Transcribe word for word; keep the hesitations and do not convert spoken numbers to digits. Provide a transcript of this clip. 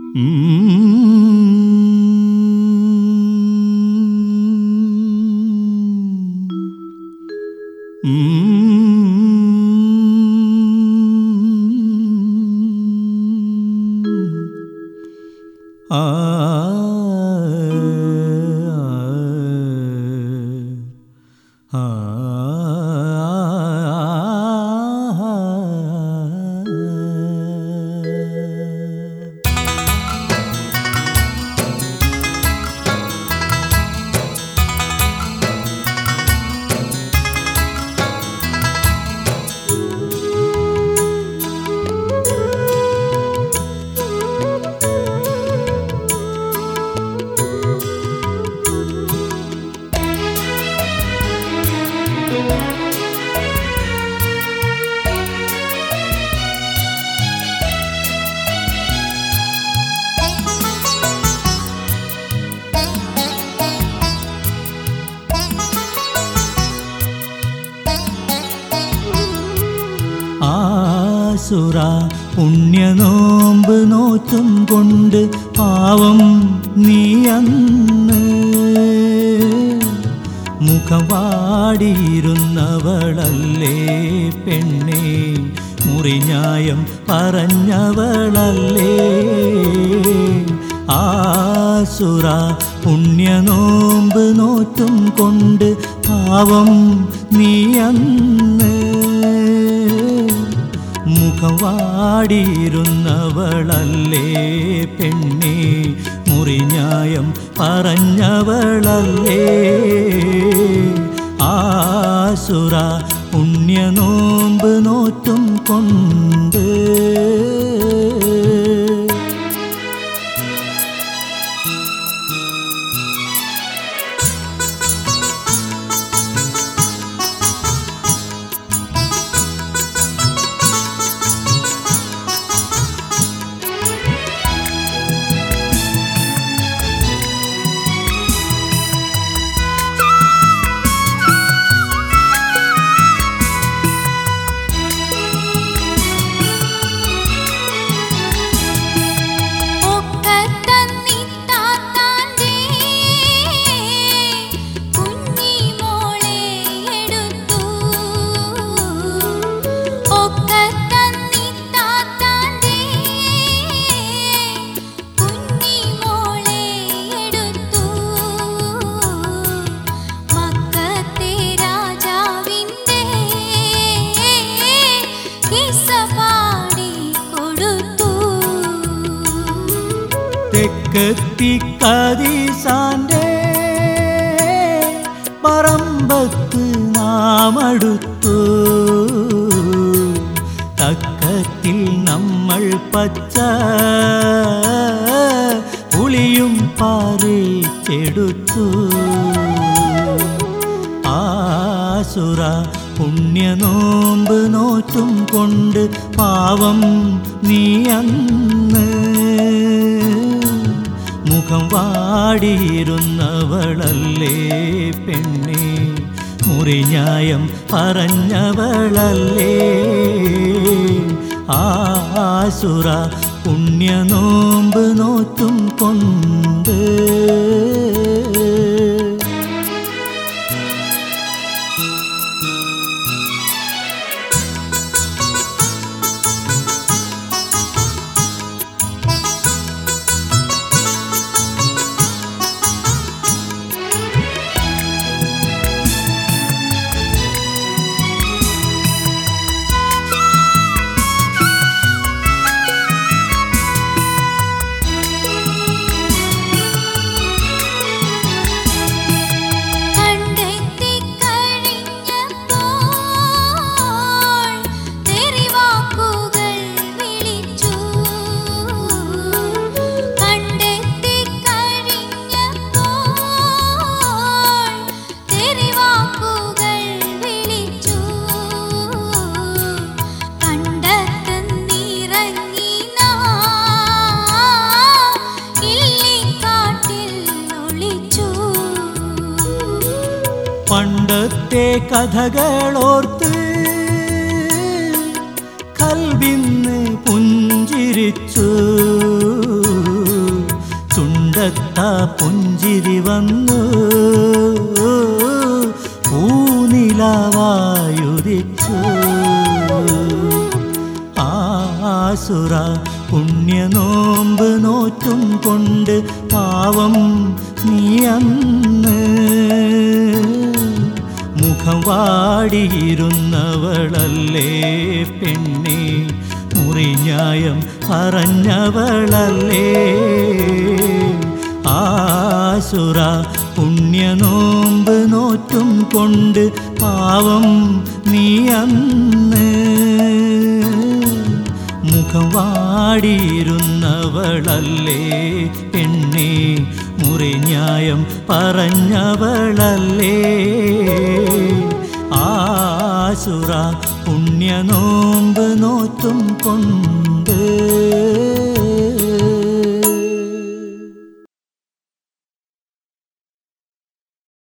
ആ ആ ആസുര പുണ്യനോമ്പ് നോറ്റും കൊണ്ട് പാവം നീ അന്ന് മുഖം വാടിയിരുന്നവളല്ലേ പെണ്ണേ, മുറിഞ്ഞായം പറഞ്ഞവളല്ലേ. ആസുര പുണ്യനോമ്പ് നോറ്റും കൊണ്ട് പാവം നീ അന്ന് മുഖം വാടിയിരുന്നവളല്ലേ പെണ്ണേ, മുറിഞ്ഞായം പറഞ്ഞവളല്ലേ. ആസുര പുണ്യനോമ്പ് നോറ്റും കൊണ്ട് തെക്കത്തിക്കതീസാന്റെ പറമ്പത്ത് നാമടുത്തു, തക്കത്തിൽ നമ്മൾ പച്ച പുളിയും പറിച്ചെടുത്തു. ആസുര പുണ്യനോമ്പ് നോറ്റും കൊണ്ട് പാവം നീ അന്ന് മുഖം വാടിയിരുന്നവളല്ലേ പെണ്ണേ, മുറിഞ്ഞായം പറഞ്ഞവളല്ലേ. ആസുര പുണ്യനോമ്പ് നോറ്റും കൊണ്ട് പണ്ടത്തെ കഥകളോർത്ത് കൽബിന്ന് പുഞ്ചിരിച്ചു. പുഞ്ചിരി വന്നു പൂനിലാവായുദിച്ചു ആസുര പുണ്യനോമ്പ് നോറ്റും കൊണ്ട് പാവം നീ അന്ന് മുഖം വാടിയിരുന്നവളല്ലേ പെണ്ണേ മുറിഞ്ഞായം പറഞ്ഞവളല്ലേ ആസുര പുണ്യനോമ്പ് നോറ്റും കൊണ്ട് പാവം നീ അന്ന് മുഖം വാടിയിരുന്നവളല്ലേ പെണ്ണേ മുറിഞ്ഞായം പറഞ്ഞവളല്ലേ ആസുര പുണ്യനോമ്പ് നോറ്റും കൊണ്ട്